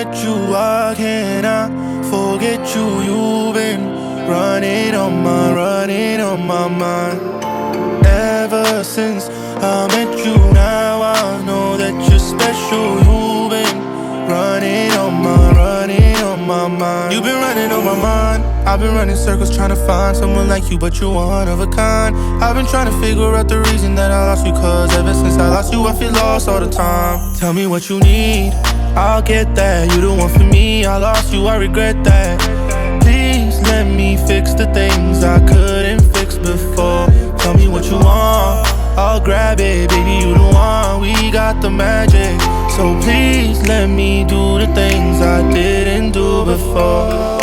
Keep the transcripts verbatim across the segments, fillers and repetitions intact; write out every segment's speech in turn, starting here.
met you, why can't I forget you? You've been running on my, running on my mind. Ever since I met you, now I know that you're special. You've been running on my, running on my mind. You've been running on my mind. I've been running circles trying to find someone like you, but you're one of a kind. I've been trying to figure out the reason that I lost you, cause ever since I lost you I feel lost all the time. Tell me what you need, I'll get that. You the one for me, I lost you, I regret that. Please let me fix the things I couldn't fix before. Tell me what you want, I'll grab it. Baby, you the one, we got the magic. So please let me do the things I didn't do before.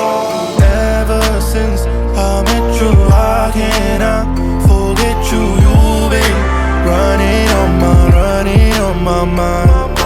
Ever since I met you, why can't I forget you? You've been running on my, running on my mind.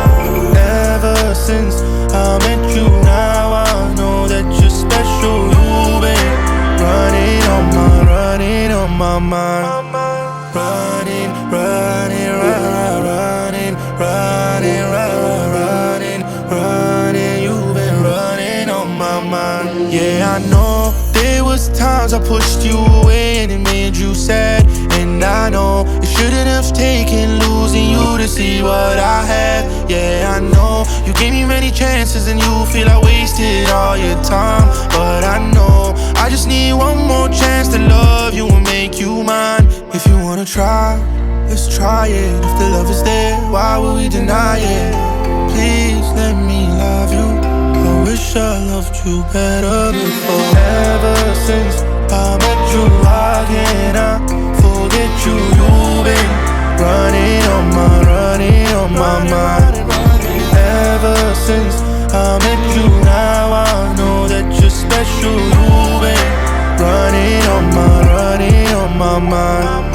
Ever since I met you, now I know that you're special. You've been running on my, running on my mind. Running, running, running, running, running, running, running. You've been running on my mind. Yeah, I know there was times I pushed you away and it made you sad. And I know it shouldn't have taken losing you to see what I had. Yeah, I know you gave me many chances and you feel I wasted all your time. But I know I just need one more chance to love you and make you mine. If you wanna try, let's try it. If the love is there, why would we deny it? Please let me love you. I wish I loved you better before. Ever since I met you, why can't I forget you? You've been running on my, running on my mind. Ever since I met you, now I know that you're special. You've been running on my, running on my mind.